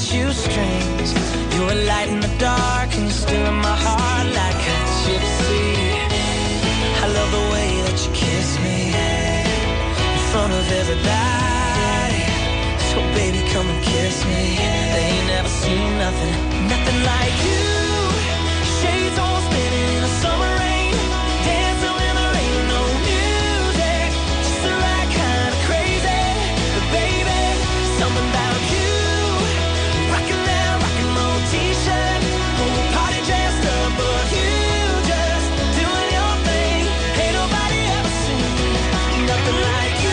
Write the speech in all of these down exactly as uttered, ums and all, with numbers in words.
shoestrings. You're a light in the dark and you're still in my heart like a gypsy. I love the way that you kiss me in front of everybody. So baby, come and kiss me. They ain't never seen nothing, nothing like you. Shades all spinning in the summer rain, dancing in the rain, no music, just the right kind of crazy. But baby, something about you, rocking that rock and roll t-shirt, whole party dressed up, but you just doing your thing. Ain't nobody ever seen nothing like you.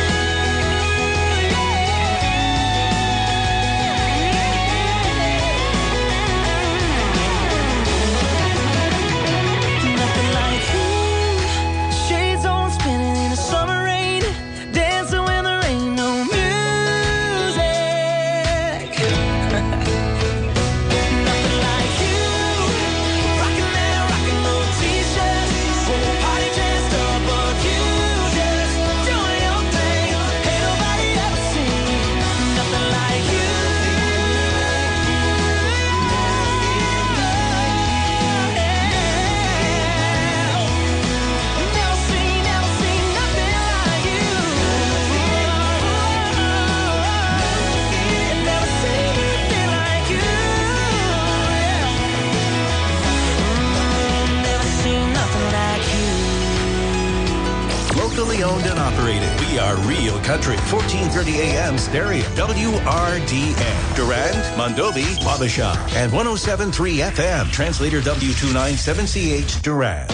Locally owned and operated. We are Real Country. fourteen thirty A M stereo. W R D N. Durand, Mondovi, Wabasha. And one oh seven point three F M. Translator W two ninety-seven C H Durand.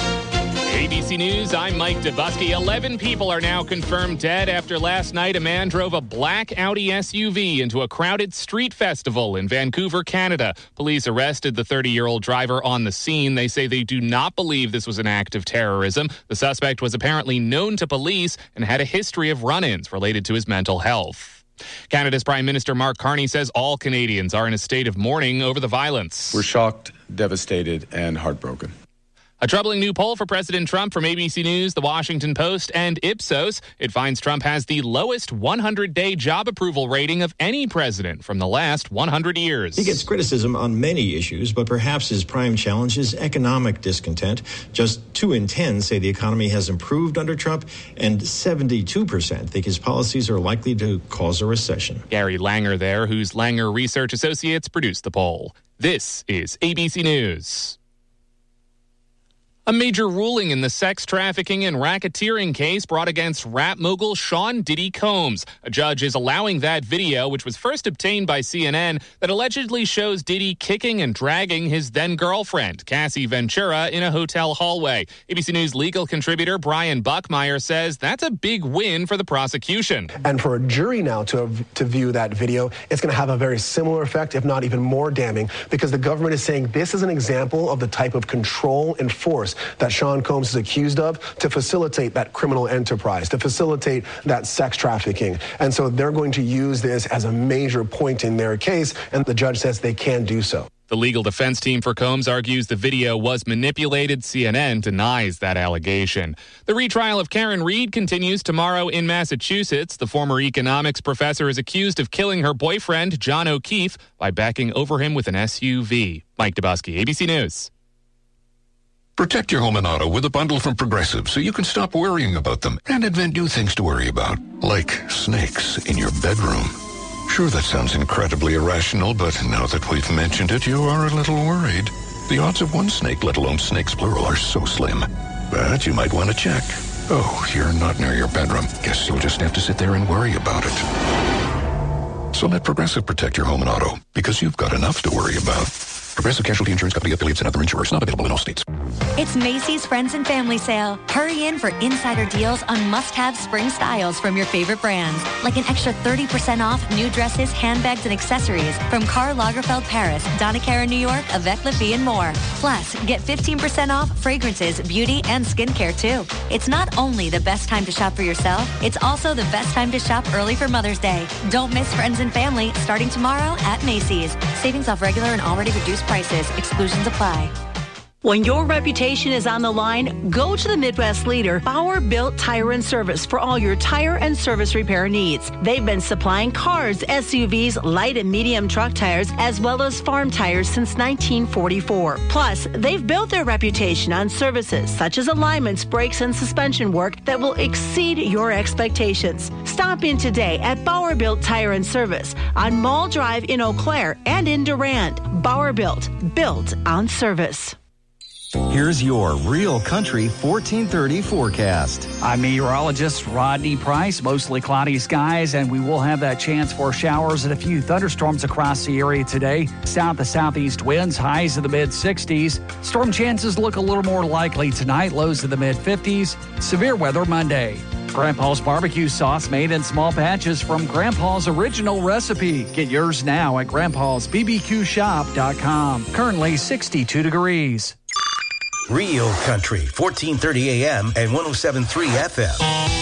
A B C News, I'm Mike Dubusky. eleven people are now confirmed dead after last night a man drove a black Audi S U V into a crowded street festival in Vancouver, Canada. Police arrested the thirty-year-old driver on the scene. They say they do not believe this was an act of terrorism. The suspect was apparently known to police and had a history of run-ins related to his mental health. Canada's Prime Minister Mark Carney says all Canadians are in a state of mourning over the violence. We're shocked, devastated, and heartbroken. A troubling new poll for President Trump from A B C News, The Washington Post, and Ipsos. It finds Trump has the lowest hundred-day job approval rating of any president from the last one hundred years. He gets criticism on many issues, but perhaps his prime challenge is economic discontent. Just two in ten say the economy has improved under Trump, and seventy-two percent think his policies are likely to cause a recession. Gary Langer there, whose Langer Research Associates produced the poll. This is A B C News. A major ruling in the sex trafficking and racketeering case brought against rap mogul Sean Diddy Combs. A judge is allowing that video, which was first obtained by C N N, that allegedly shows Diddy kicking and dragging his then-girlfriend, Cassie Ventura, in a hotel hallway. A B C News legal contributor Brian Buckmeyer says that's a big win for the prosecution. And for a jury now to, to view that video, it's going to have a very similar effect, if not even more damning, because the government is saying this is an example of the type of control and force that Sean Combs is accused of to facilitate that criminal enterprise, to facilitate that sex trafficking. And so they're going to use this as a major point in their case, and the judge says they can do so. The legal defense team for Combs argues the video was manipulated. C N N denies that allegation. The retrial of Karen Reed continues tomorrow in Massachusetts. The former economics professor is accused of killing her boyfriend, John O'Keefe, by backing over him with an S U V. Mike Dubusky, A B C News. Protect your home and auto with a bundle from Progressive so you can stop worrying about them and invent new things to worry about, like snakes in your bedroom. Sure, that sounds incredibly irrational, but now that we've mentioned it, you are a little worried. The odds of one snake, let alone snakes plural, are so slim. But you might want to check. Oh, you're not near your bedroom. Guess you'll just have to sit there and worry about it. So let Progressive protect your home and auto, because you've got enough to worry about. Progressive Casualty Insurance Company affiliates and other insurers. Not available in all states. It's Macy's Friends and Family Sale. Hurry in for insider deals on must-have spring styles from your favorite brands, like an extra thirty percent off new dresses, handbags, and accessories from Karl Lagerfeld Paris, Donna Karan New York, Avec La Fille, and more. Plus, get fifteen percent off fragrances, beauty, and skincare, too. It's not only the best time to shop for yourself, it's also the best time to shop early for Mother's Day. Don't miss Friends and Family starting tomorrow at Macy's. Savings off regular and already reduced prices. Exclusions apply. When your reputation is on the line, go to the Midwest leader, Bauer Built Tire and Service, for all your tire and service repair needs. They've been supplying cars, S U Vs, light and medium truck tires, as well as farm tires since nineteen forty-four. Plus, they've built their reputation on services such as alignments, brakes, and suspension work that will exceed your expectations. Stop in today at Bauer Built Tire and Service on Mall Drive in Eau Claire and in Durand. Bauer Built, built on service. Here's your Real Country fourteen thirty forecast. I'm meteorologist Rodney Price. Mostly cloudy skies, and we will have that chance for showers and a few thunderstorms across the area today. South to southeast winds, highs in the mid sixties. Storm chances look a little more likely tonight, lows in the mid fifties. Severe weather Monday. Grandpa's barbecue sauce made in small batches from Grandpa's original recipe. Get yours now at grandpas b b q shop dot com. Currently sixty-two degrees. Real Country, fourteen thirty A M and one oh seven point three F M.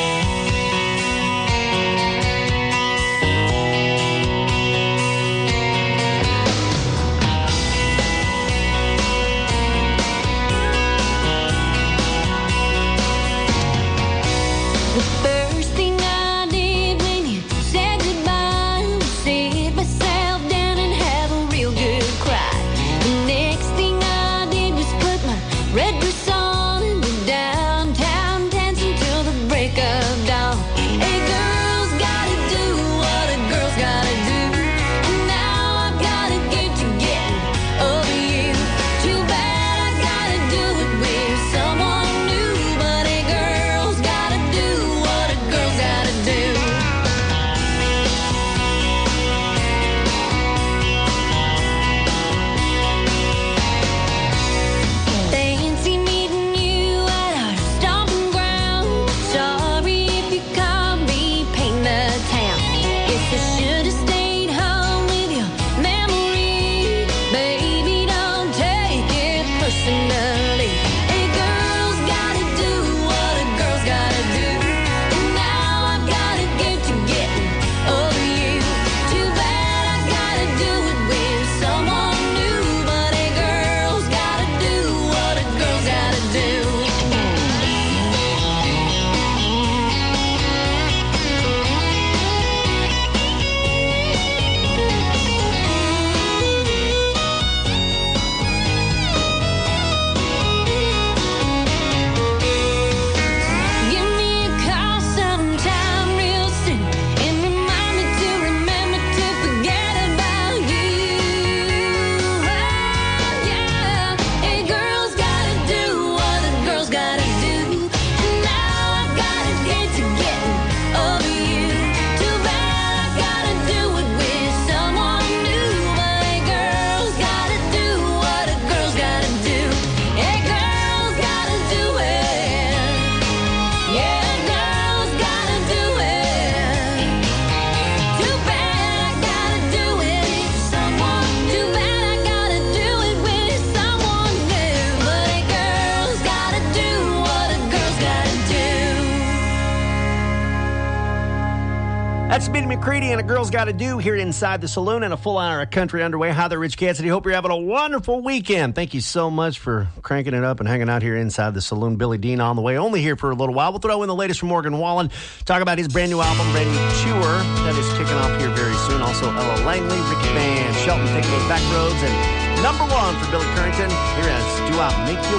That's Minnie McCready and A Girl's Gotta Do here inside the saloon, and a full hour of country underway. Hi there, Rich Cassidy. Hope you're having a wonderful weekend. Thank you so much for cranking it up and hanging out here inside the saloon. Billy Dean on the way, only here for a little while. We'll throw in the latest from Morgan Wallen, talk about his brand new album, Brand New Chewer, that is kicking off here very soon. Also, Ella Langley, Ricky Van Shelton taking those back roads, and number one for Billy Currington. Here is Do I Make You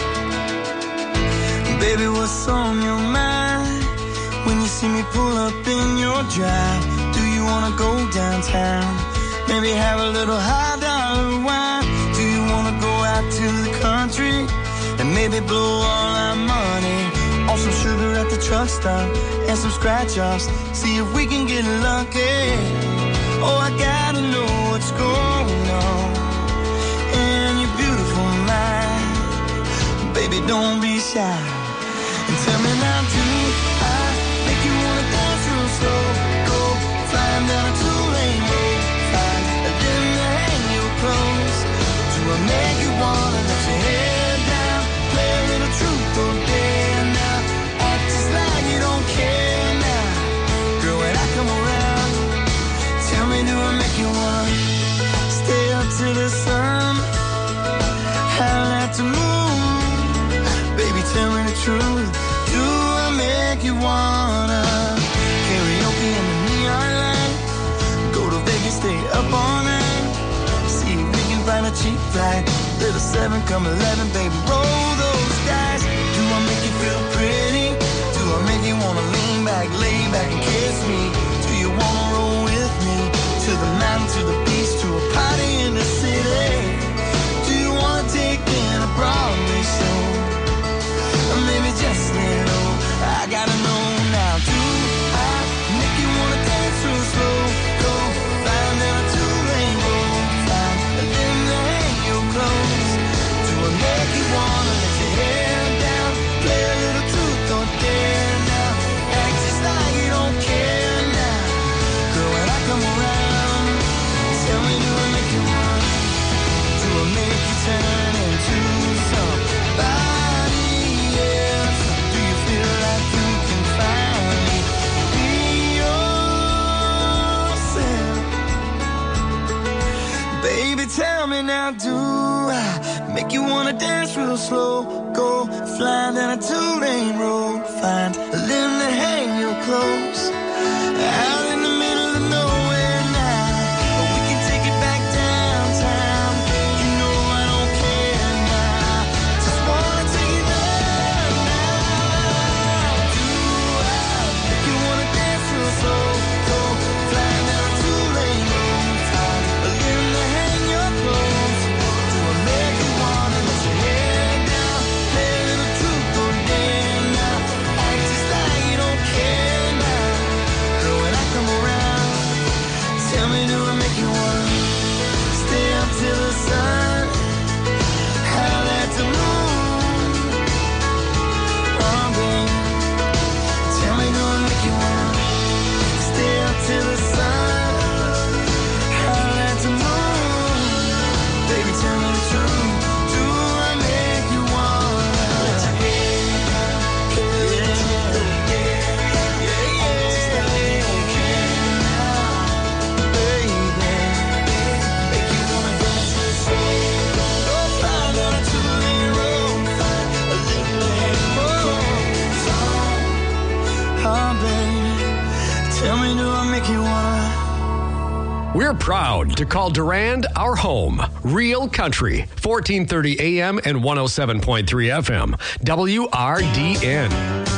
Want? Baby, what's on your mind? When you see me pull up in your drive, do you wanna go downtown? Maybe have a little high dollar wine. Do you wanna go out to the country and maybe blow all our money on some sugar at the truck stop and some scratch offs? See if we can get lucky. Oh, I gotta know what's going on in your beautiful mind. Baby, don't be shy and tell me now, do I make you wanna dance real slow? Go flying down a two-lane road, find a dinner, hang your clothes. Do I make you wanna let your head down, play a little truth or dare now, act just like you don't care now? Girl, when I come around, tell me, do I make you wanna stay up to the sun? Howl at the eleven, come eleven, baby, roll those dice. Do I make you feel pretty? Do I make you wanna lean back, lay back and kiss me? Do you wanna roll with me to the mountain, to the beach, to a party in the city? Do you wanna take in a Broadway show? Or maybe just lay low. I gotta know now. Do I make you wanna dance real slow? Go flying down a two-lane road, flying and then hang your clothes. Do I make you wanna let your hair down? Play a little truth or dare now. Act just like you don't care now. Girl, when I come around, tell me, do I make you want? Do I make you turn into somebody else? Do you feel like you can finally be yourself? Baby, tell me now, do I make you wanna dance real slow? Go flying down a two-lane road, find a limb that hang your clothes. Out in the middle of nowhere now, but we can take it back downtown. You know I don't care now, just wanna take it there now. Do I make you wanna dance real slow? Go flying down a two-lane road, find a limb to hang your clothes. Do I make you wanna let your hair down? Play a little truth or dare now. Act just like you don't care now. Girl, when I come around, tell me, do I make you wanna stay up till the sun? Howl at the moon. Oh, babe, tell me, do I make you wanna stay up till the sun? Howl at the moon. Baby, tell me the truth. Do I make you wanna let your hair down? Play a little truth or dare. Yeah, yeah, just like you don't care now, baby. Make you wanna dance real slow. Go flying down a two-lane road, find a little more song. Oh, baby, tell me, do I make you wanna? We're proud to call Durand our home. Real Country, fourteen thirty A M and one oh seven point three F M. W R D N.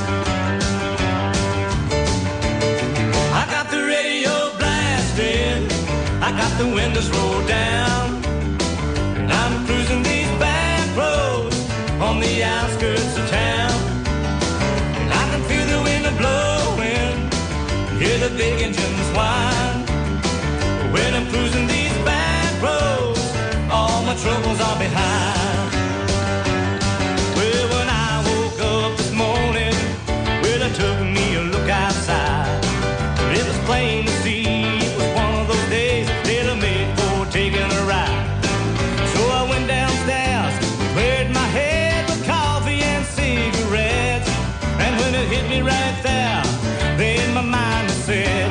I got the radio blasting, I got the windows rolled down, and I'm cruising these back roads on the outskirts of town. And I can feel the wind blowing, hear the big engines whine. When I'm cruising these back roads, all my troubles are behind. Well, when I woke up this morning, well, I took me a look outside. It was plain to see it was one of those days that I made for taking a ride. So I went downstairs, cleared my head with coffee and cigarettes. And when it hit me right there, then my mind was set.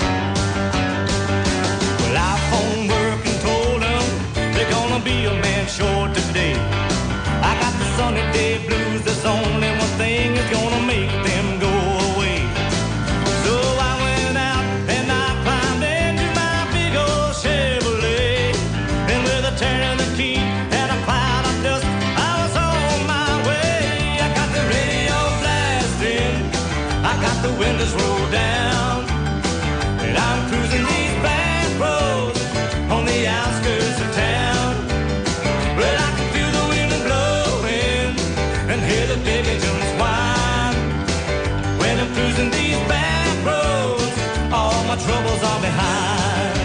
Well, I phoned work and told them they're gonna be a man short today. I got the sunny day blues, there's only one thing that's gonna make them go away. So I went out and I climbed into my big old Chevrolet. And with a turn of the key and a cloud of dust, I was on my way. I got the radio blasting, I got the windows rolled down, and I'm cruising these back roads on the outskirts of town. Well, I can feel the wind blowing and hear the big engines whine. When I'm cruising these back roads, all my troubles are behind.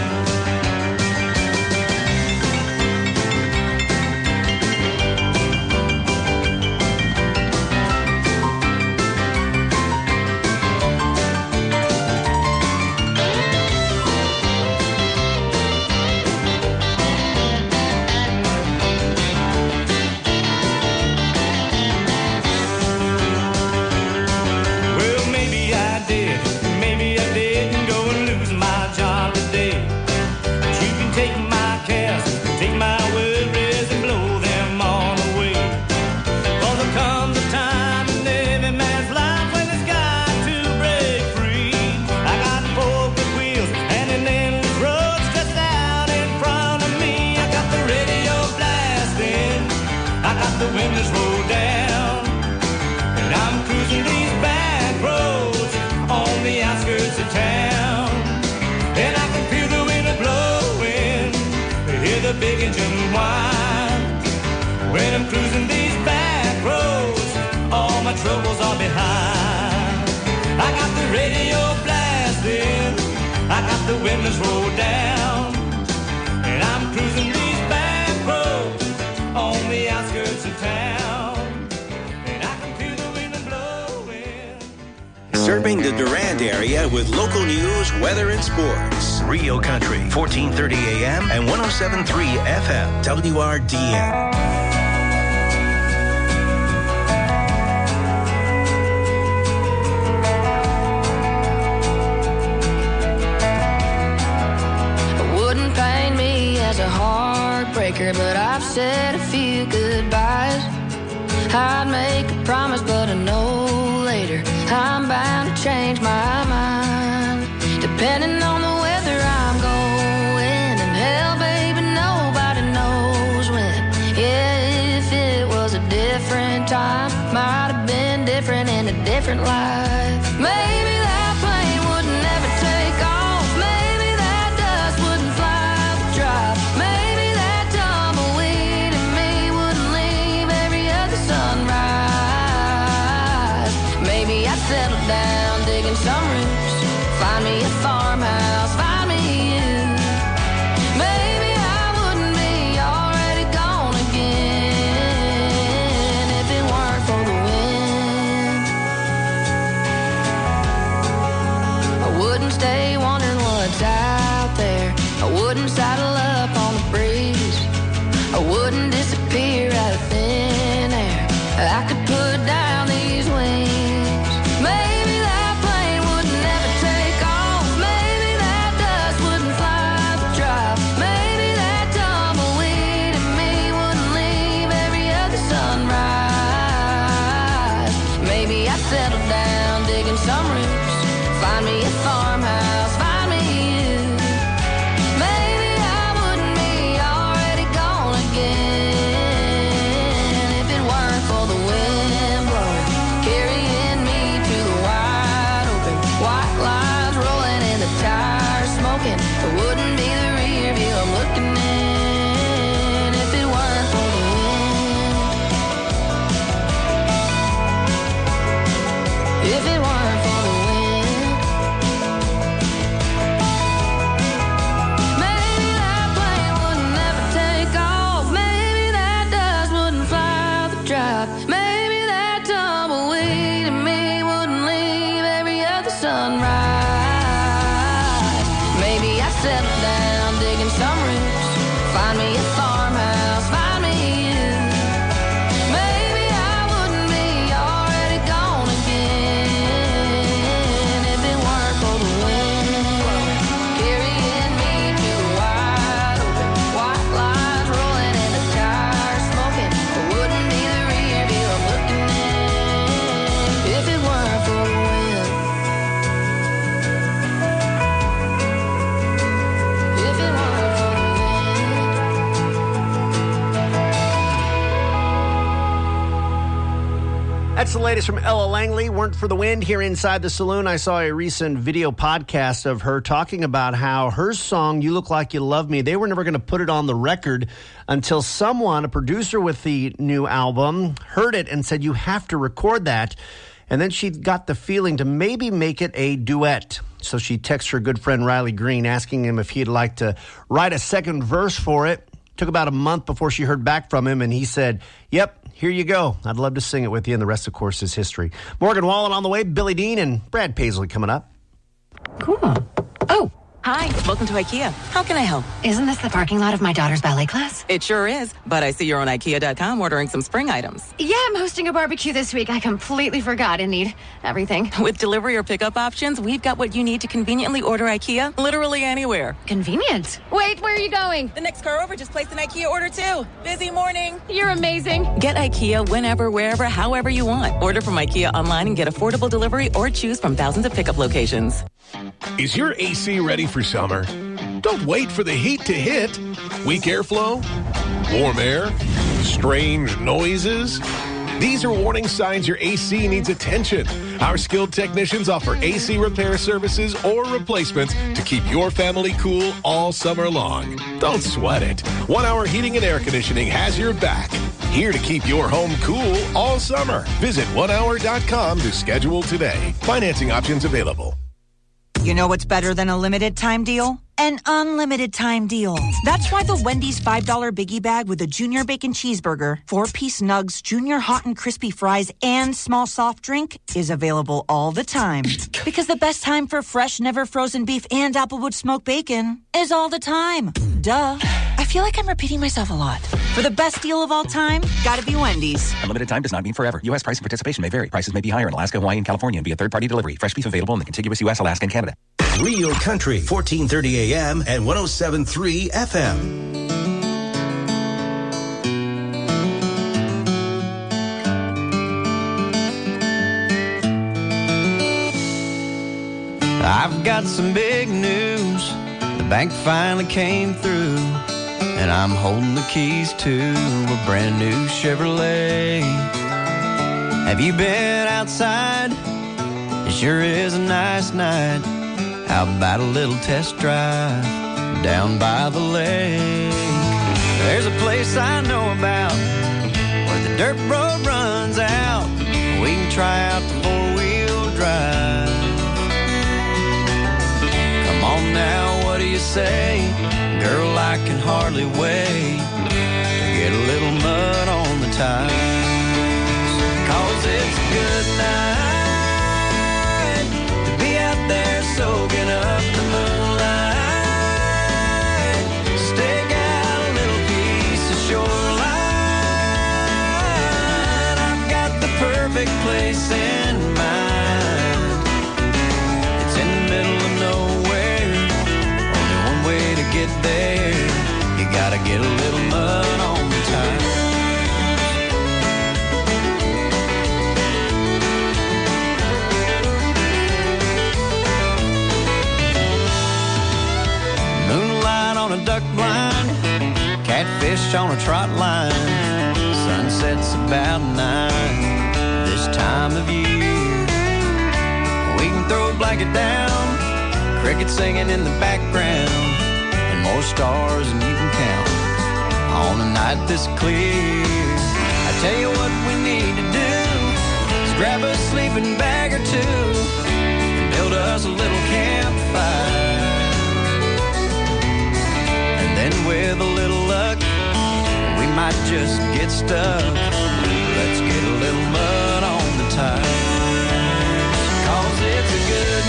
Serving the Durand area with local news, weather, and sports. Real Country, fourteen thirty A M and one oh seven point three F M, W R D N. As a heartbreaker, but I've said a few goodbyes. I'd make a promise, but I know later I'm bound to change my mind. Depending on the weather I'm going, and hell, baby, nobody knows when. Yeah, if it was a different time, might have been different in a different life. Maybe that plane would never take off. Maybe that dust wouldn't fly the drive. Maybe that tumbleweed in me wouldn't leave every other sunrise. Maybe I'd settle down, digging some roots, find me a farmhouse, find me you. Maybe I wouldn't be already gone again if it weren't for the wind. I wouldn't stay wondering what's out there. I wouldn't saddle up on the breeze. I wouldn't disappear out of thin air. I could put down these wings. Maybe that plane would never take off. Maybe that dust wouldn't fly the drive. Maybe that tumbleweed in me wouldn't leave every other sunrise. Maybe I'd settle down, digging some roots, find me a farmhouse, find me you. Maybe I wouldn't be already gone again if it weren't for the wind blowing, carrying me to the wide open. White lines rolling and the tires smoking. It wouldn't be the rear view I'm looking in if it weren't for the wind. If it weren't for the wind. Maybe that plane would never take off. Maybe that dust wouldn't fly the drive. Maybe that tumbleweed in me wouldn't leave every other sunrise. Maybe I settle down, digging some roots, find me a farmhouse, find me you. Maybe I wouldn't be already gone again if it weren't for the wind blowing, carrying me to the wide open. White lines rolling and the tires smoking. It wouldn't be the rear view I'm looking in if it weren't for the wind. If it weren't for the wind. That's the latest from Ella Langley. Weren't for the wind here inside the saloon. I saw a recent video podcast of her talking about how her song, You Look Like You Love Me, they were never going to put it on the record until someone, a producer with the new album, heard it and said, you have to record that. And then she got the feeling to maybe make it a duet. So she texted her good friend Riley Green asking him if he'd like to write a second verse for it. Took about a month before she heard back from him, and he said, yep, here you go. I'd love to sing it with you, and the rest, of course, is history. Morgan Wallen on the way, Billy Dean and Brad Paisley coming up. Cool. Oh, hi. Welcome to IKEA. How can I help? Isn't this the parking lot of my daughter's ballet class? It sure is, but I see you're on IKEA dot com ordering some spring items. Yeah, I'm hosting a barbecue this week. I completely forgot I need everything. With delivery or pickup options, we've got what you need to conveniently order IKEA literally anywhere. Convenient. Wait, where are you going? The next car over just placed an IKEA order too. Busy morning. You're amazing. Get IKEA whenever, wherever, however you want. Order from IKEA online and get affordable delivery or choose from thousands of pickup locations. Is your A C ready for summer? Don't wait for the heat to hit. Weak airflow? Warm air? Strange noises? These are warning signs your A C needs attention. Our skilled technicians offer A C repair services or replacements to keep your family cool all summer long. Don't sweat it. One Hour Heating and Air Conditioning has your back. Here to keep your home cool all summer. Visit one hour dot com to schedule today. Financing options available. You know what's better than a limited time deal? an unlimited time deal. That's why the Wendy's five dollar Biggie Bag with a Junior Bacon Cheeseburger, four-piece nugs, Junior Hot and Crispy Fries, and small soft drink is available all the time. Because the best time for fresh, never frozen beef and Applewood smoked bacon is all the time. Duh. I feel like I'm repeating myself a lot. For the best deal of all time, gotta be Wendy's. Unlimited time does not mean forever. U S price and participation may vary. Prices may be higher in Alaska, Hawaii, and California and via third-party delivery. Fresh beef available in the contiguous U S, Alaska, and Canada. Real Country, fourteen thirty A M and one oh seven point three F M. I've got some big news. The bank finally came through, and I'm holding the keys to a brand new Chevrolet. Have you been outside? It sure is a nice night. How about a little test drive down by the lake? There's a place I know about where the dirt road runs out. We can try out the four-wheel drive. Come on now, what do you say? Girl, I can hardly wait to get a little mud on the tires. Cause it's a good night to be out there soaking up the moonlight. Stake out a little piece of shoreline. I've got the perfect place in mind. It's in the middle of nowhere. Only one way to get there. You gotta get a little mud on the tires. Moonlight on a duck blind, catfish on a trot line. Sunset's about nine this time of year. We can throw a blanket down, crickets singing in the background, and more stars than you can count on a night this clear. I tell you what we need to do is grab a sleeping bag or two and build us a little campfire. And then with a little luck, we might just get stuck. Let's get a little mud on the tires. Cause it's a good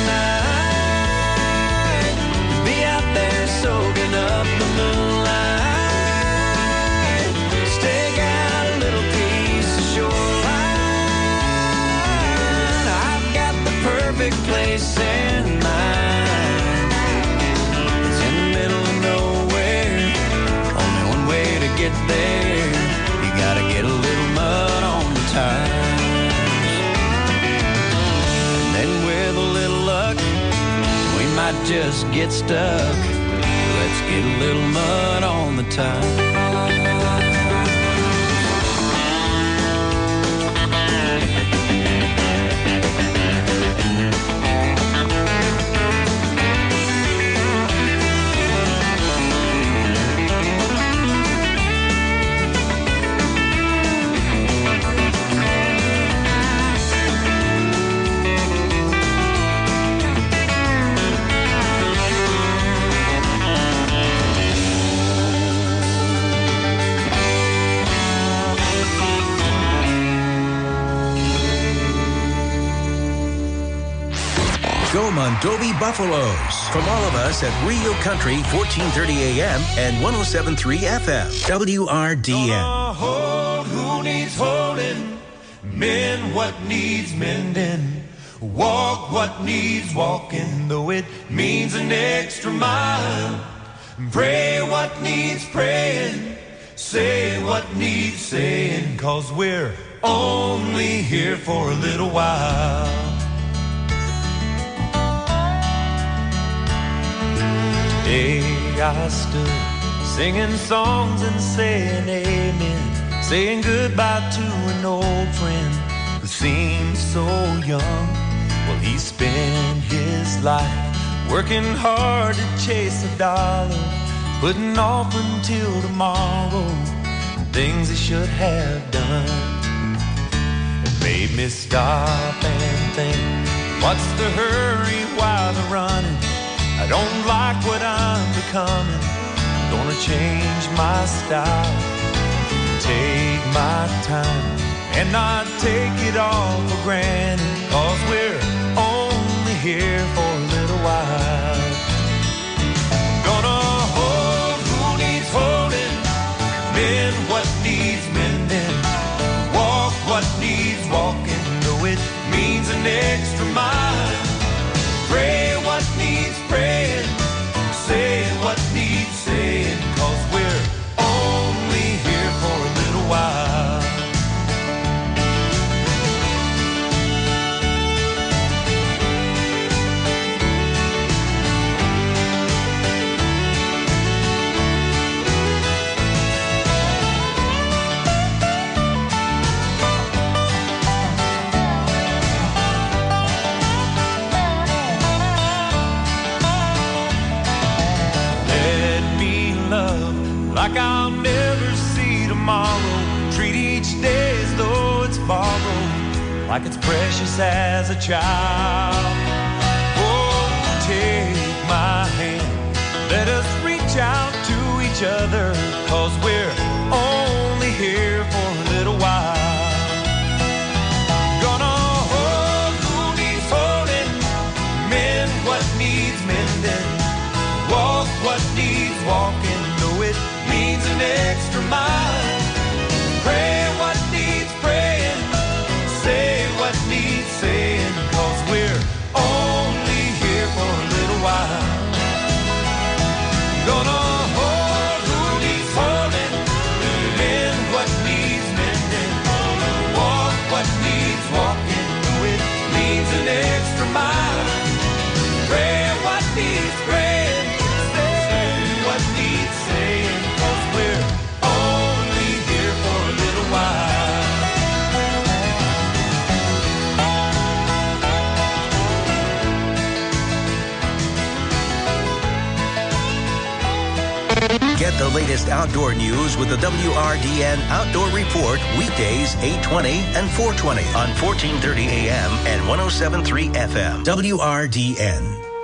night to be out there soaking up the moonlight. Stake out a little piece of shoreline. I've got the perfect place in mind. It's in the middle of nowhere. Only one way to get there. You gotta get a little mud on the tires. And then with a little luck, we might just get stuck. Let's get a little mud on the tires. Go Mondovi Buffaloes. From all of us at Real Country, fourteen thirty A M and one oh seven point three F M. W R D N. Gonna hold who needs holding, mend what needs mending, walk what needs walking, though it means an extra mile. Pray what needs praying, say what needs saying, cause we're only here for a little while. Day I stood singing songs and saying amen, saying goodbye to an old friend who seemed so young. Well, he spent his life working hard to chase a dollar, putting off until tomorrow things he should have done. It made me stop and think, what's the hurry while they're running? I don't like what I'm coming. Gonna change my style, take my time, and not take it all for granted, 'cause we're only here for a little while. Gonna hold who needs holding, mend what needs mending, walk what needs walking, though it means an extra mile. Pray what needs praying, say what needs saying, 'cause we're only here for a little while. Like I'll never see tomorrow. Treat each day as though it's borrowed, like it's precious as a child. Oh, take my hand, let us reach out to each other, 'cause we're only here for a little while. Gonna hold who needs holding, mend what needs mending, walk what needs walking, though it means an extra mile. Pray what needs praying, say what needs saying, 'cause we're only here for a little while. Gonna hold who needs holding, mend what needs mending, walk what needs walking, though it means an extra mile. Pray what needs praying, say what needs saying, 'cause we're only here for a little while. Get the latest outdoor news with the W R D N Outdoor Report weekdays eight twenty and four twenty on fourteen thirty A M and one oh seven point three F M. W R D N.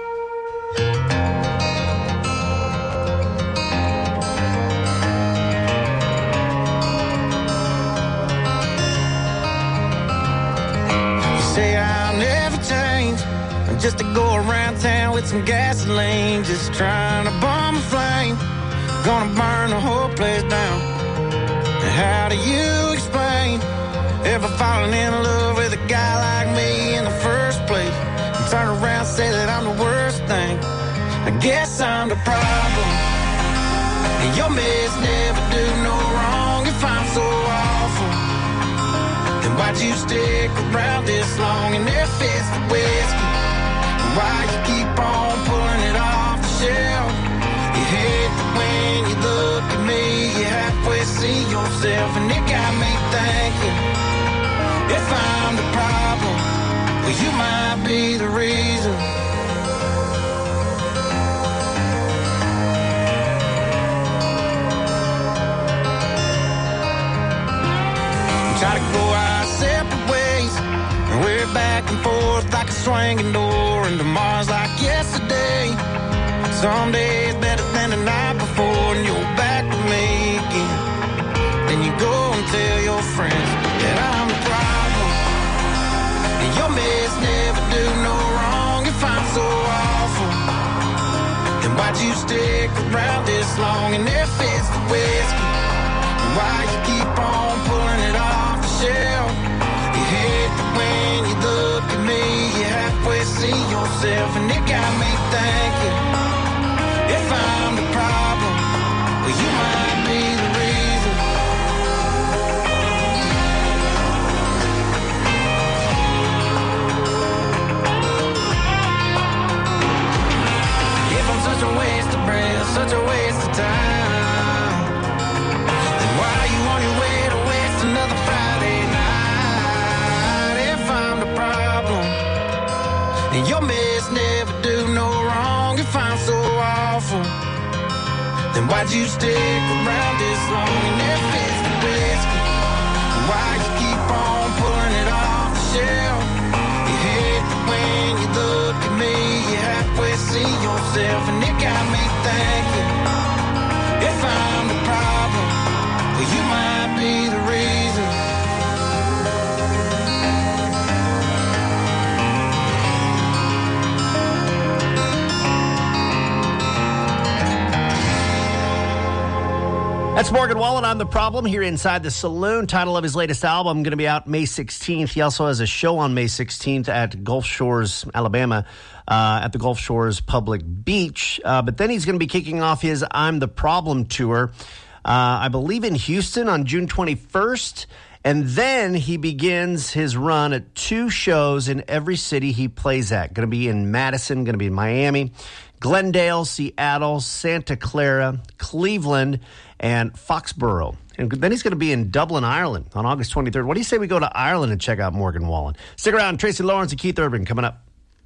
Say I'll never change, just to go around town with some gasoline, just trying to bomb a flame, gonna burn the whole place down. And how do you explain ever falling in love with a guy like me in the first place, and turn around and say that I'm the worst thing? I guess I'm the problem, and your mess never do no wrong. If I'm so awful, then why'd you stick around this long? And if it's the whiskey, why you keep on pulling it off the shelf? You hate that when you look at me, you halfway see yourself, and it got me thinking, if I'm the problem, well, you might be the reason. Try to go our separate ways, and we're back and forth like a swinging door, and tomorrow's like yesterday. Some days better than the night before, and you're back with me again. Then you go and tell your friends that I'm the problem, and your mess never do no wrong. If I'm so awful, then why'd you stick around this long? And if it's the whiskey, why you keep on pulling it off the shelf? You hate that when you look at me, you halfway see yourself, and it got me thinking, if I'm the problem, well, you might be the reason. If I'm such a waste of breath, such a waste of time, then why are you on your way to waste another Friday night? If I'm the problem, and your mess never do no wrong. If I'm so awful, then why'd you stick around this long? And if it's the whiskey, why you keep on pulling it off the shelf? You hate that when you look at me, you halfway see yourself. myself, and it got me thinking, if I'm the problem, well, you might be the reason. That's Morgan Wallen, I'm the Problem, here inside the saloon. Title of his latest album going to be out May sixteenth. He also has a show on May sixteenth at Gulf Shores, Alabama, uh, at the Gulf Shores Public Beach. Uh, but then he's going to be kicking off his I'm the Problem tour, uh, I believe in Houston on June twenty-first. And then he begins his run at two shows in every city he plays at. Going to be in Madison, going to be in Miami, Glendale, Seattle, Santa Clara, Cleveland, and Foxborough. And then he's going to be in Dublin, Ireland on August twenty-third. What do you say we go to Ireland and check out Morgan Wallen? Stick around. Tracy Lawrence and Keith Urban coming up.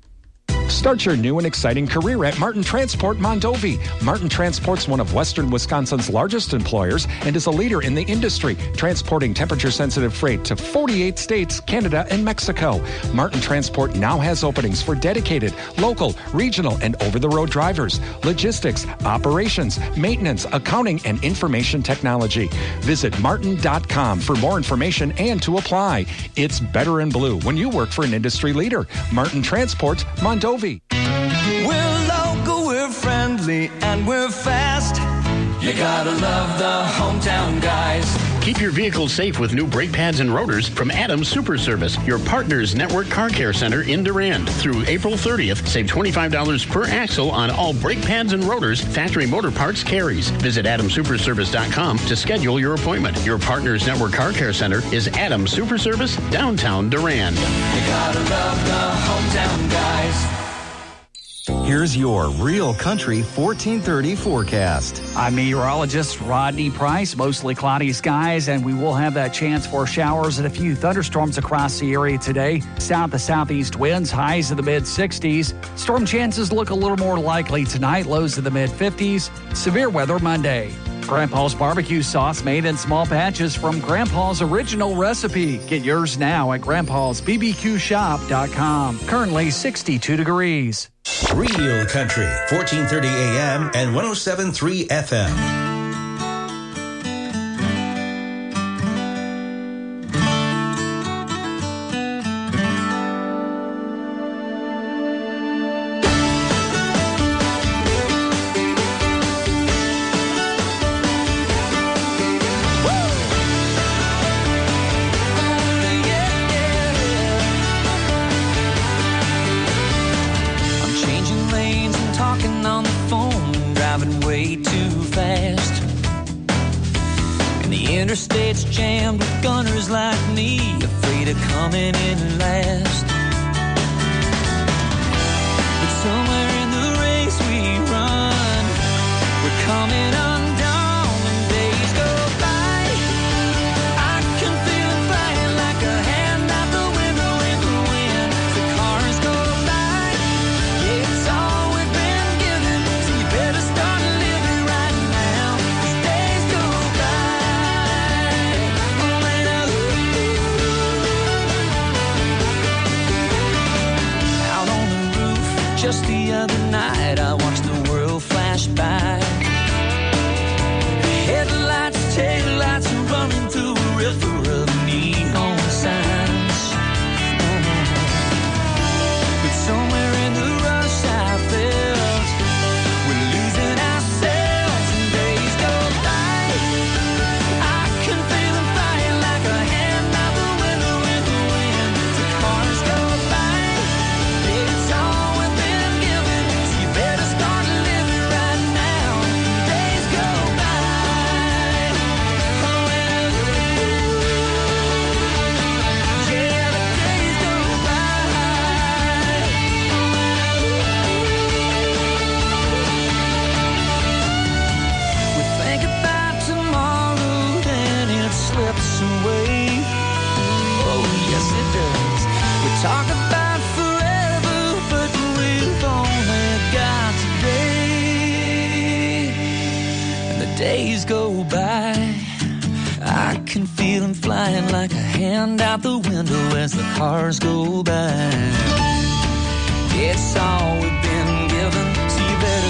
Start your new and exciting career at Martin Transport Mondovi. Martin Transport's one of Western Wisconsin's largest employers and is a leader in the industry, transporting temperature-sensitive freight to forty-eight states, Canada, and Mexico. Martin Transport now has openings for dedicated, local, regional, and over-the-road drivers, logistics, operations, maintenance, accounting, and information technology. Visit martin dot com for more information and to apply. It's better in blue when you work for an industry leader. Martin Transport Mondovi. We're local, we're friendly, and we're fast. You gotta love the hometown guys. Keep your vehicle safe with new brake pads and rotors from Adams Super Service, your partner's network car care center in Durand. Through April thirtieth, save twenty-five dollars per axle on all brake pads and rotors Factory Motor Parts carries. Visit adams super service dot com to schedule your appointment. Your partner's network car care center is Adams Super Service, downtown Durand. You gotta love the hometown guys. Here's your Real Country fourteen thirty forecast. I'm meteorologist Rodney Price. Mostly cloudy skies, and we will have that chance for showers and a few thunderstorms across the area today. South to southeast winds, highs in the mid sixties. Storm chances look a little more likely tonight, lows in the mid fifties. Severe weather Monday. Grandpa's barbecue sauce made in small batches from Grandpa's original recipe. Get yours now at grandpas b b q shop dot com. Currently sixty-two degrees. Real Country, fourteen thirty A M and one oh seven point three F M. Interstate's jammed with gunners like me, afraid of coming in last. But somewhere in the race we run, we're coming undone when days go by. I can feel it flying like a hand out the window in the wind. The cars go by, yeah, it's all we've been given, so you better start living right now, 'cause days go by. Just the other night, I watched the world flash by. Headlights, taillights, and running through a river of neon signs. But somewhere in the rush, I felt we're losing ourselves, and days go by. I can feel them flying like a hand out the window in the wind. The cars go by, it's all away. Oh, yes, it does. We talk about forever, but we've only got today. And the days go by. I can feel them flying like a hand out the window as the cars go by. It's all we've been given, so you better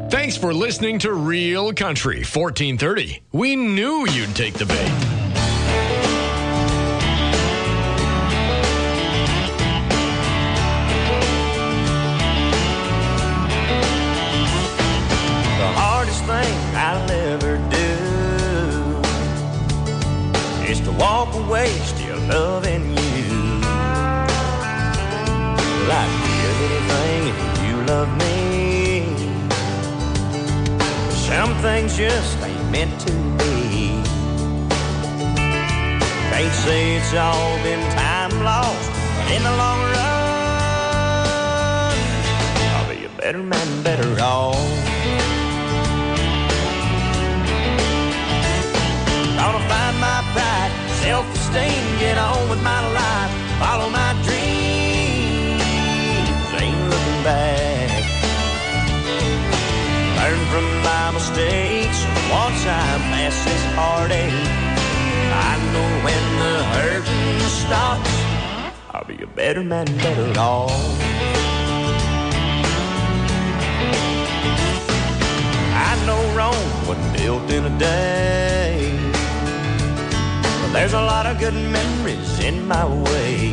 Thanks for listening to Real Country fourteen thirty. We knew you'd take the bait. The hardest thing I'll ever do is to walk away still loving you. Well, I'd give anything if you love me. Some things just ain't meant to be. Can't say it's all been time lost, but in the long run, I'll be a better man, better off. Gonna find my pride, self-esteem, get on with my life, follow my dreams, ain't looking back. Learn from my mistakes once I'm past this heartache. I know when the hurting stops, I'll be a better man, better off. I know Rome wasn't built in a day, but there's a lot of good memories in my way.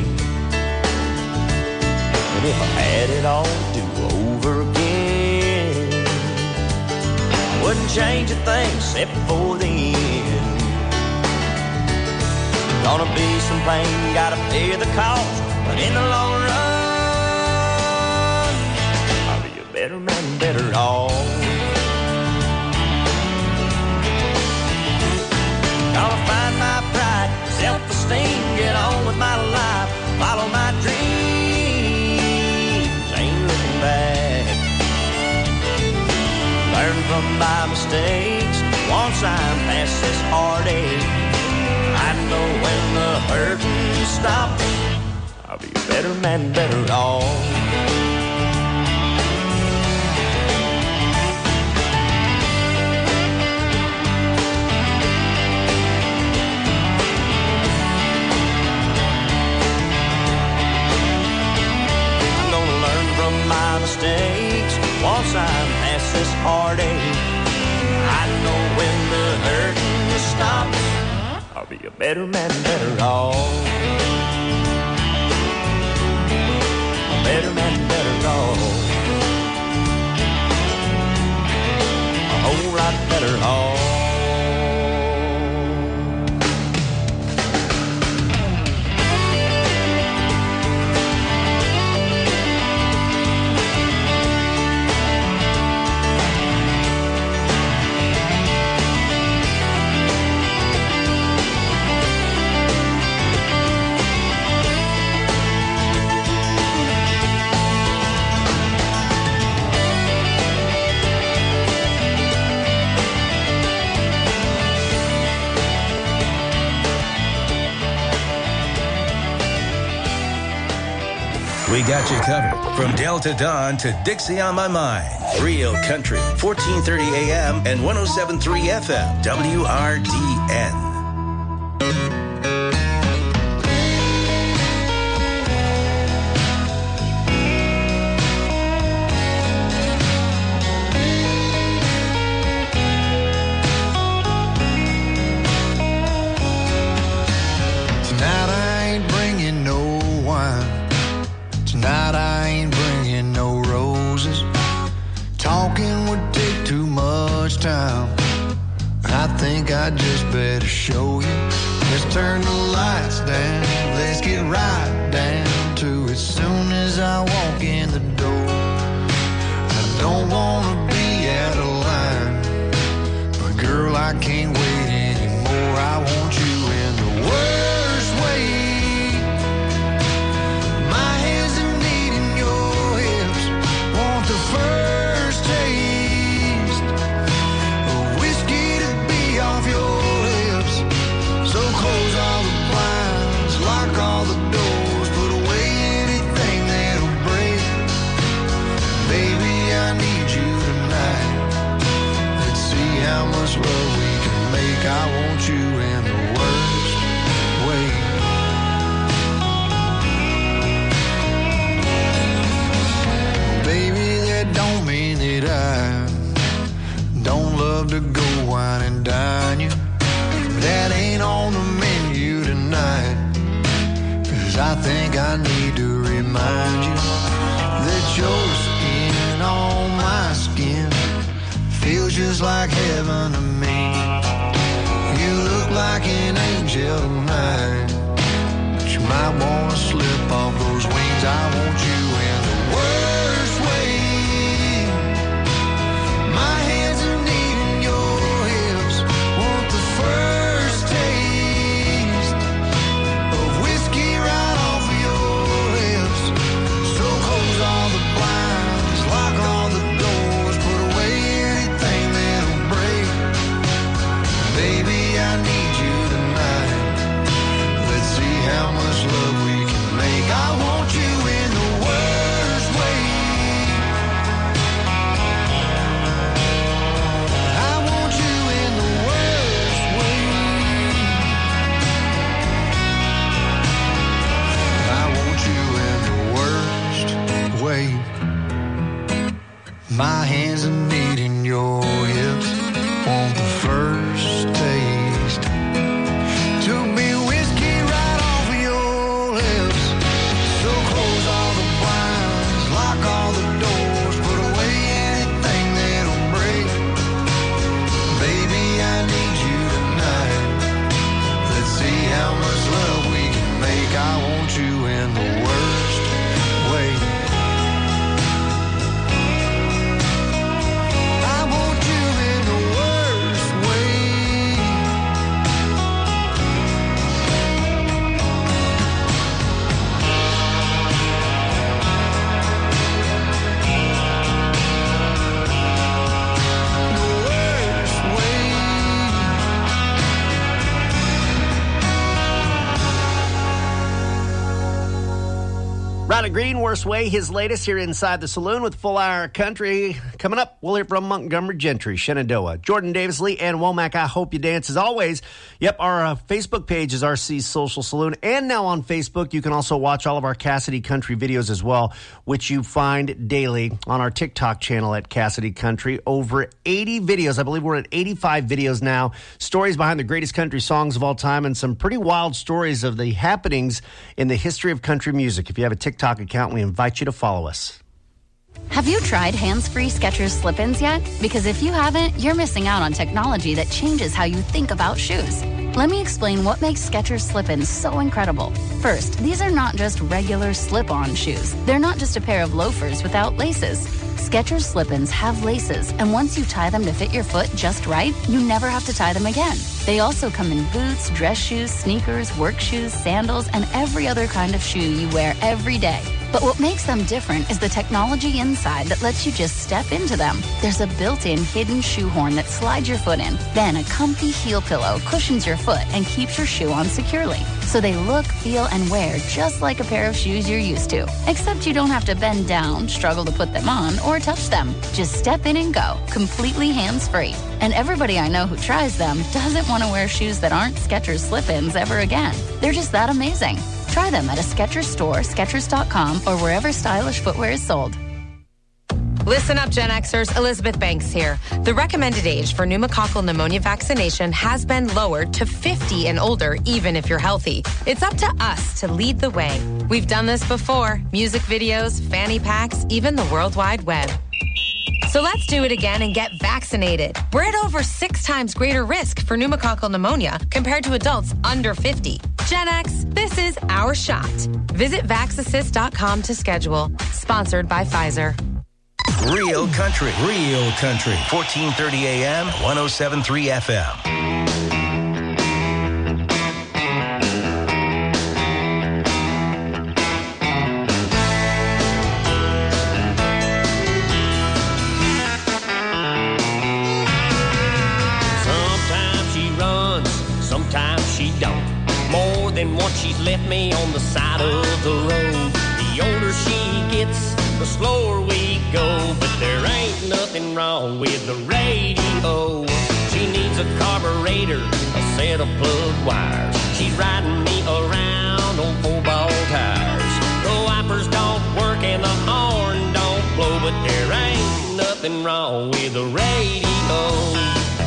And if I had it all to do over again, wouldn't change a thing except for the end. Gonna be some pain, gotta pay the cost, but in the long run, I'll be a better man, better off. Gonna find my pride, self-esteem, get on with my life, follow my dreams, ain't looking back. Learn from my mistakes once I'm past this heartache. I know when the hurting stops, I'll be a better man, better off. I'm gonna learn from my mistakes once I'm past this heartache. I know when the hurting stops, I'll be a better man, better off. A better man, better off. A whole lot better off. We got you covered from Delta Dawn to Dixie on My Mind. Real Country, fourteen thirty A M and one oh seven point three F M, W R D N. I just better show you. Let's turn the lights down. Let's get right down to it. Soon as I walk in the door, I don't wanna be out of line, but girl, I can't wait anymore. I want you in the worst way. My hands are needing your hips. Want the first taste of whiskey to be off your lips. So close all the blinds, lock all the doors, put away anything that'll break. Baby, I need you tonight. Let's see how much love we can make. I want you in the worst way. Baby, that don't mean that I love to go wine and dine you. That ain't on the menu tonight. Cause I think I need to remind you that your skin on my skin feels just like heaven to me. You look like an angel tonight, but you might want to slip off those wings. I want you in the worst way. My hands are kneading your hips. Want the first taste of whiskey right off of your lips. So close all the blinds, lock all the doors, put away anything that'll break. Baby, I need you tonight. Let's see how much love we can make. I want you in the worst way. I want you in the worst way. I want you in the worst way. My hands are kneading your hips. Want the first taste to be whiskey right off of your lips. So close all the blinds, lock all the doors, put away anything that'll break. Baby, I need you tonight. Let's see how much love we can make. I want you in the worst way. I want you in the worst way. Riley Green, Worst Way, his latest here inside the saloon with Full Hour Country. Coming up, we'll hear from Montgomery Gentry, Shenandoah, Jordan Davis, Lee, and Womack. I hope you dance as always. Yep, our uh, Facebook page is R C Social Saloon, and now on Facebook, you can also watch all of our Cassidy Country videos as well, which you find daily on our TikTok channel at Cassidy Country. Over eighty videos. I believe we're at eighty-five videos now. Stories behind the greatest country songs of all time, and some pretty wild stories of the happenings in the history of country music. If you have a TikTok account, we invite you to follow us. Have you tried hands-free Skechers slip-ins yet? Because if you haven't, you're missing out on technology that changes how you think about shoes. Let me explain what makes Skechers slip-ins so incredible. First, these are not just regular slip-on shoes. They're not just a pair of loafers without laces. Skechers slip-ins have laces, and once you tie them to fit your foot just right, you never have to tie them again. They also come in boots, dress shoes, sneakers, work shoes, sandals, and every other kind of shoe you wear every day. But what makes them different is the technology inside that lets you just step into them. There's a built-in hidden shoe horn that slides your foot in. Then a comfy heel pillow cushions your foot and keeps your shoe on securely. So they look, feel, and wear just like a pair of shoes you're used to. Except you don't have to bend down, struggle to put them on, or touch them. Just step in and go, completely hands-free. And everybody I know who tries them doesn't want to wear shoes that aren't Skechers slip-ins ever again. They're just that amazing. Try them at a Skechers store, Skechers dot com, or wherever stylish footwear is sold. Listen up, Gen Xers. Elizabeth Banks here. The recommended age for pneumococcal pneumonia vaccination has been lowered to fifty and older, even if you're healthy. It's up to us to lead the way. We've done this before. Music videos, fanny packs, even the World Wide Web. So let's do it again and get vaccinated. We're at over six times greater risk for pneumococcal pneumonia compared to adults under fifty. Gen X, this is our shot. Visit vax assist dot com to schedule. Sponsored by Pfizer. Real country, real country. fourteen thirty A M, one oh seven point three F M. Than what she's left me on the side of the road. The older she gets, the slower we go. But there ain't nothing wrong with the radio. She needs a carburetor, a set of plug wires. She's riding me around on four ball tires. The wipers don't work and the horn don't blow. But there ain't nothing wrong with the radio.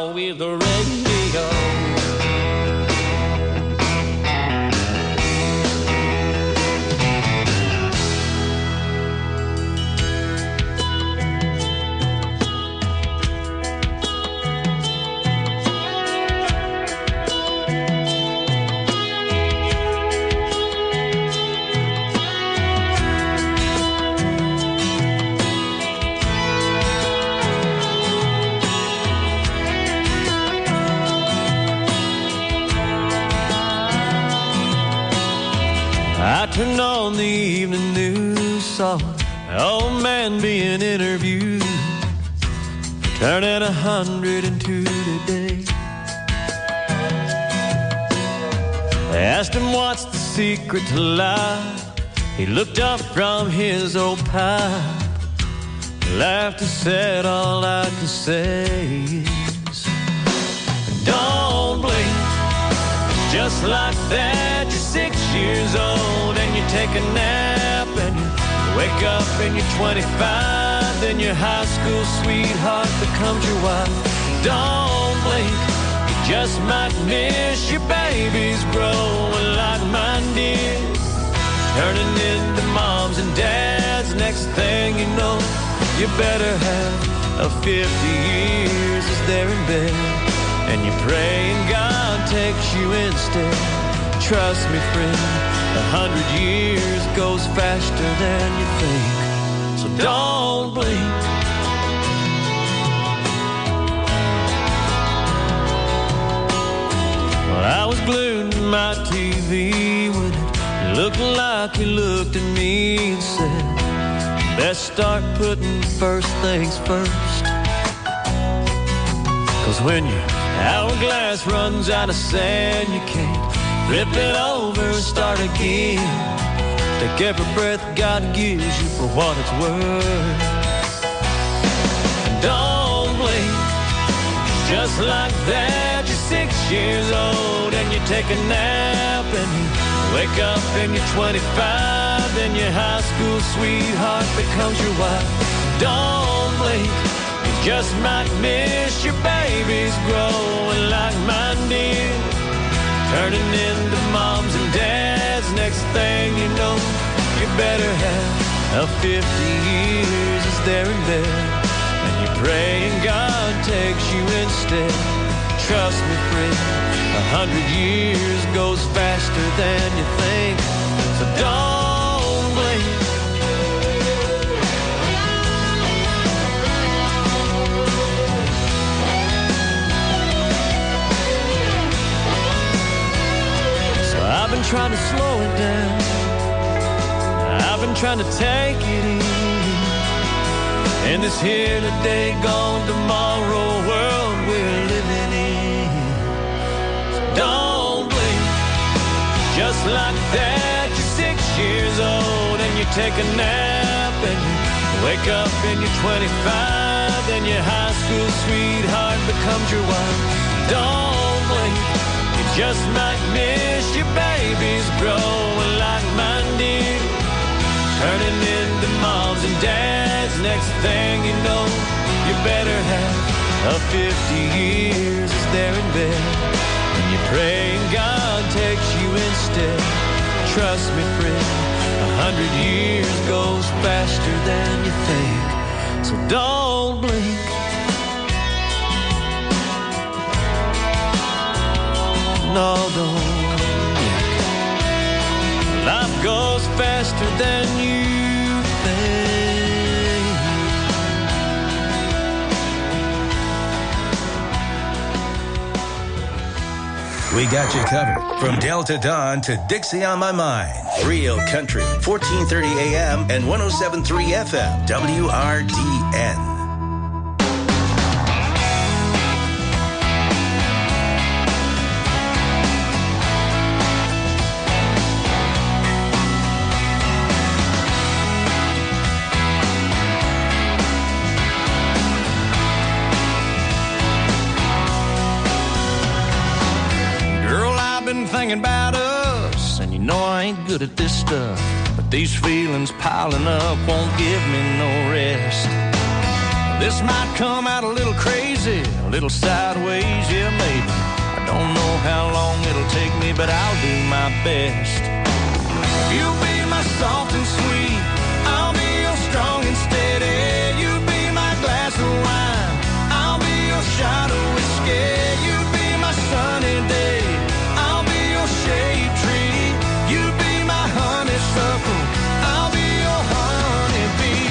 wrong with the radio. I turned on the evening news, saw an old man being interviewed, turning a hundred and two today. They asked him what's the secret to life. He looked up from his old pipe, laughed and said, all I can say is, don't blink. Just like that, you're six years old and you take a nap and you wake up and you're twenty-five. Then your high school sweetheart becomes your wife. Don't blink, you just might miss your babies growing like mine did, turning into moms and dads. Next thing you know, you better have a fifty years as they're in bed, and you're praying God takes you instead. Trust me, friend, a hundred years goes faster than you think. So don't blink. Well, I was glued to my T V when it looked like you looked at me and said, best start putting first things first. Cause when your hourglass runs out of sand, you can't flip it over and start again. Take every breath God gives you for what it's worth. And don't blink. Just like that, you're six years old and you take a nap and you wake up and you're twenty-five. Then your high school sweetheart becomes your wife. Don't blink. Just might miss your babies growing like mine did, turning into moms and dads. Next thing you know, you better have a fifty years as they're in bed, and you're praying God takes you instead. Trust me, friend, a hundred years goes faster than you think. So don't blink. I've been trying to slow it down, I've been trying to take it easy, in this here today, gone tomorrow world we're living in. So don't blink. Just like that, you're six years old and you take a nap and you wake up and you're twenty-five. Then your high school sweetheart becomes your wife. Don't blink. Just might miss your babies growing like mine did, turning into moms and dads. Next thing you know, you better have a fifty years as they're in bed, and you're praying God takes you instead. Trust me, friend, a hundred years goes faster than you think. So don't blink. No, don't blink. Life goes faster than you think. We got you covered from Delta Dawn to Dixie on My Mind. Real Country, fourteen thirty A M and one oh seven point three F M, W R D N. Thinking about us, and you know I ain't good at this stuff, but these feelings piling up won't give me no rest. This might come out a little crazy, a little sideways, yeah, maybe. I don't know how long it'll take me, but I'll do my best. You'll be my soft and sweet, I'll be your strong and steady. You'll be my glass of wine, I'll be your shot of whiskey. You'll be my sunny day, I'll be your shade tree. You'll be my honeysuckle, I'll be your honeybee.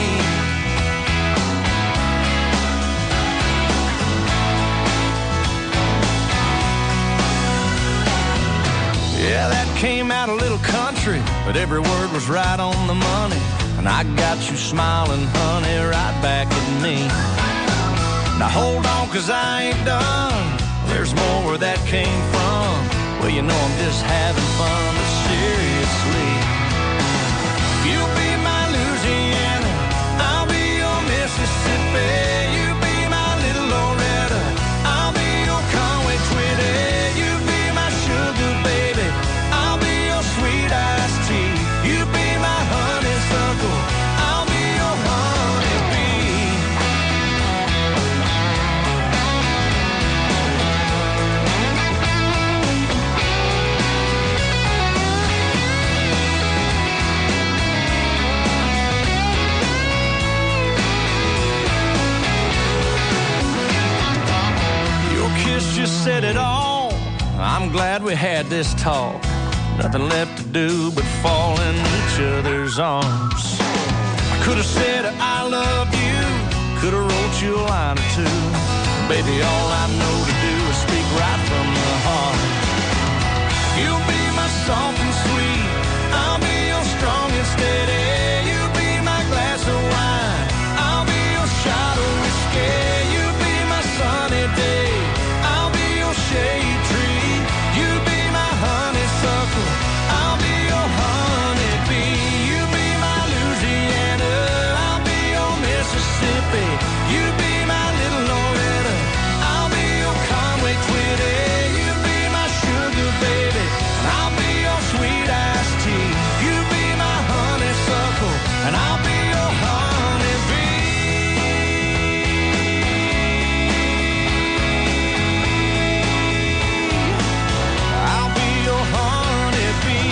Yeah, that came out a little country, but every word was right on the money. And I got you smiling, honey, right back at me. Now hold on, cause I ain't done. There's more where that came from. Well, you know I'm just having fun, but seriously. You'll be my Louisiana, I'll be your Mississippi. You'll be my little Loretta, I'll be your Conway Twitty. You'll be my sugar baby, I'll be your sweet iced tea. You'll be my honeysuckle, I'll be your honeybee. Your kiss just said it all. I'm glad we had this talk. Nothing left to do but fall in each other's arms. I could have said I love you, could have wrote you a line or two. Baby, all I know to do is speak right from the heart. You'll be my soft and sweet, I'll be your strong and steady. You'll be my glass of wine, I'll be your shot of whiskey. You'll be my sunny day, I'll be your shade tree. You'll be my honeysuckle, I'll be your honeybee. You'll be my Louisiana, I'll be your Mississippi. You'll be my little Loretta, I'll be your Conway Twitty. You'll be my sugar baby, and I'll be your sweet iced tea. You'll be my honeysuckle, and I'll be your honeybee. I'll be your honeybee.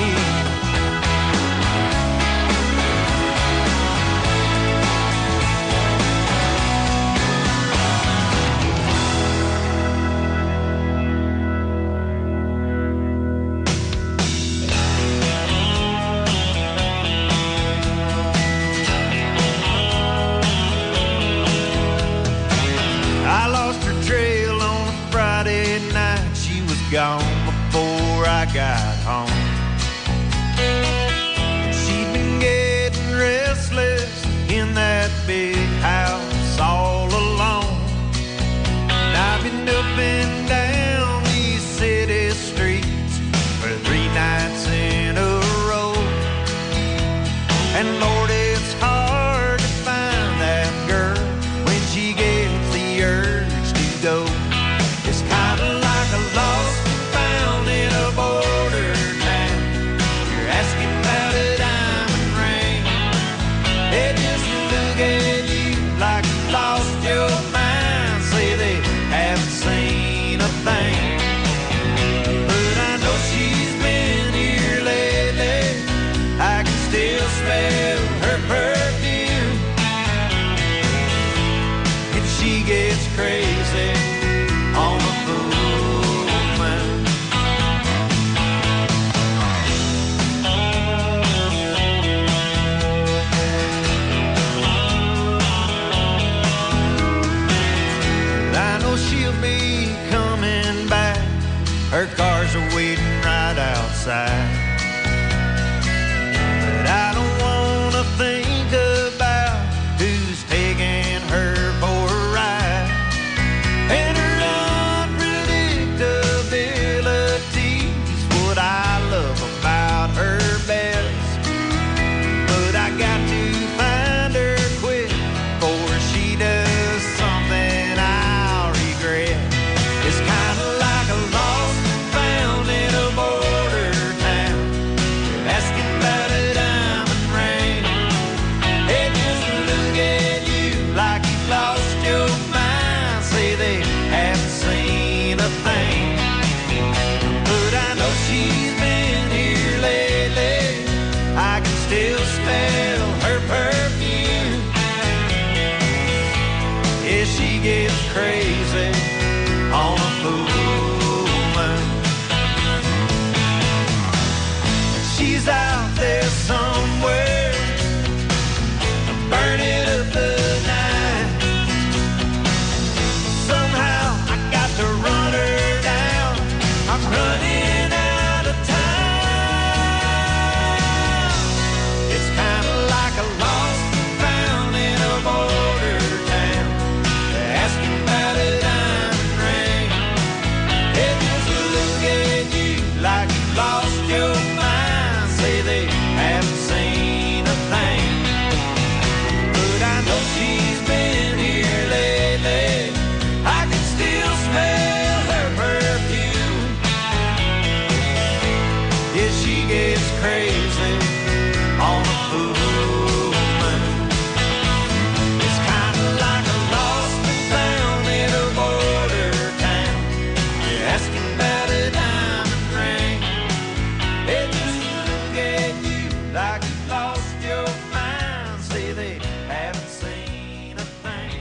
I lost her trail on a Friday night. She was gone before I got home. She'd been getting restless in that big house all alone. And I've been up and down these city streets for three nights in a row. And Lord, it's hard to find that girl when she gets the urge to go. It's kind of like a lost and found in a border town. You're asking about a diamond ring. They just look at you like you lost your mind. Say they haven't seen a thing. But I know she's been here lately. I can still smell her perfume. And she gets crazy on the full moon. I know she'll be coming back. Her cars are waiting right outside. But I don't wanna think about who's taking her for a ride. And her unpredictability's what I love about her best. But I got to find her quick before she does something I'll regret. It's kind of like a lost and found in a border town. lost your mind. Say they haven't seen a thing, but I know she's been here lately. I can still smell her perfume. Yeah, she gets crazy on a full moon. She's out there somewhere, burning up the night. Somehow I got to run her down. I'm running out of time. It's kind of like a lost and found in a border town, asking about a diamond ring. They just look at you like you lost your mind. Say they haven't seen a thing, but I know she's been here lately. I can still smell her perfume. Yeah, she gets crazy on a full moon. It's kind of like a lost and found in a border town. You're asking about a diamond ring. They just look at you like you lost your mind. Say they haven't seen a thing.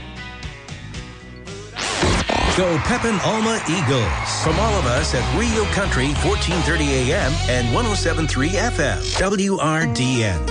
Go Pepin Alma Eagles. From all of us at Rio Country, fourteen thirty A M and one oh seven point three F M, W R D N.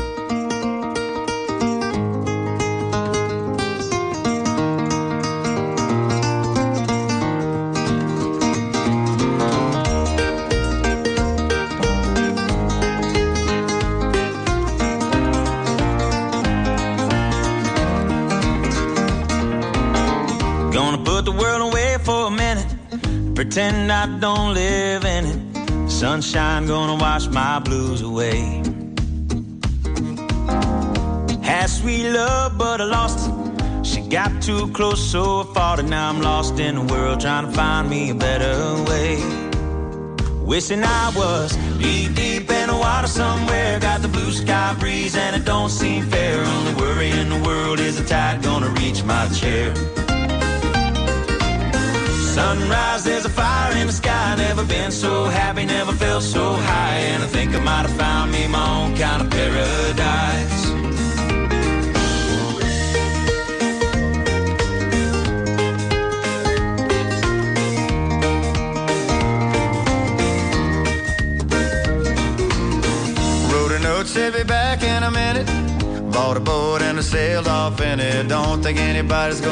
Gonna put the world away for a minute, pretend I don't live in it. Sunshine gonna wash my blues away. Had sweet love, but I lost it. She got too close, so I fought it. Now I'm lost in the world, trying to find me a better way. Wishing I was deep, deep in the water somewhere. Got the blue sky breeze and it don't seem fair. Only worry in the world is the tide gonna reach my chair. Sunrise, there's a fire in the sky. Never been so happy, never felt so high. And I think I might have found me my own kind of paradise. Wrote a note, said be back in a minute. Bought a boat and I sailed off in it. Don't think anybody's gonna